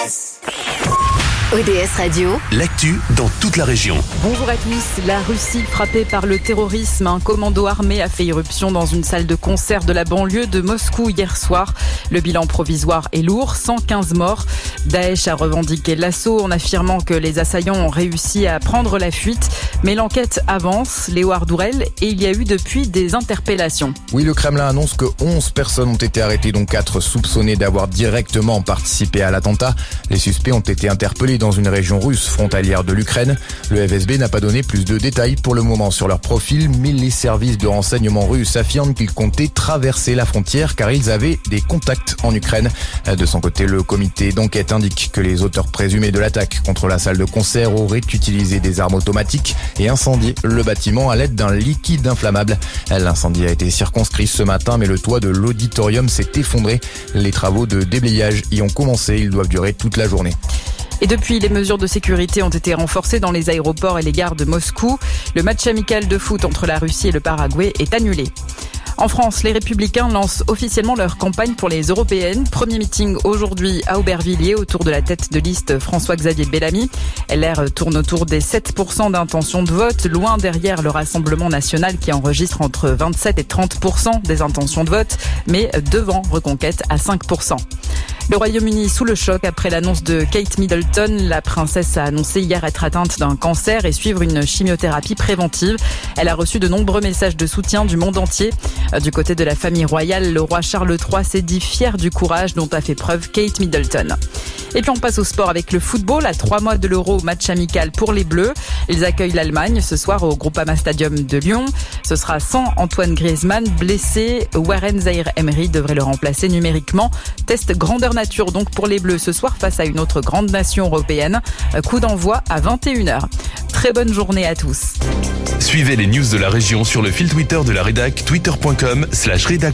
ODS Radio, l'actu dans toute la région. Bonjour à tous. La Russie frappée par le terrorisme. Un commando armé a fait irruption dans une salle de concert de la banlieue de Moscou hier soir. Le bilan provisoire est lourd, 115 morts. Daesh a revendiqué l'assaut en affirmant que les assaillants ont réussi à prendre la fuite. Mais l'enquête avance, Léo Ardourel, et il y a eu depuis des interpellations. Oui, le Kremlin annonce que 11 personnes ont été arrêtées, dont 4 soupçonnées d'avoir directement participé à l'attentat. Les suspects ont été interpellés dans une région russe frontalière de l'Ukraine. Le FSB n'a pas donné plus de détails pour le moment sur leur profil, mais les services de renseignement russes affirment qu'ils comptaient traverser la frontière car ils avaient des contacts en Ukraine. De son côté, le comité d'enquête indique que les auteurs présumés de l'attaque contre la salle de concert auraient utilisé des armes automatiques et incendié le bâtiment à l'aide d'un liquide inflammable. L'incendie a été circonscrit ce matin, mais le toit de l'auditorium s'est effondré. Les travaux de déblayage y ont commencé, ils doivent durer toute la journée. Et depuis, les mesures de sécurité ont été renforcées dans les aéroports et les gares de Moscou. Le match amical de foot entre la Russie et le Paraguay est annulé. En France, les Républicains lancent officiellement leur campagne pour les européennes. Premier meeting aujourd'hui à Aubervilliers autour de la tête de liste François-Xavier Bellamy. LR tourne autour des 7% d'intention de vote, loin derrière le Rassemblement national qui enregistre entre 27 et 30% des intentions de vote, mais devant Reconquête à 5%. Le Royaume-Uni sous le choc après l'annonce de Kate Middleton. La princesse a annoncé hier être atteinte d'un cancer et suivre une chimiothérapie préventive. Elle a reçu de nombreux messages de soutien du monde entier. Du côté de la famille royale, le roi Charles III s'est dit fier du courage dont a fait preuve Kate Middleton. Et puis on passe au sport avec le football. À 3 mois de l'Euro, match amical pour les Bleus. Ils accueillent l'Allemagne ce soir au Groupama Stadium de Lyon. Ce sera sans Antoine Griezmann, blessé. Warren Zaïre-Emery devrait le remplacer numériquement. Test grandeur nature donc pour les Bleus ce soir face à une autre grande nation européenne. Coup d'envoi à 21h. Très bonne journée à tous. Suivez les news de la région sur le fil Twitter de la rédac, twitter.com/rédac.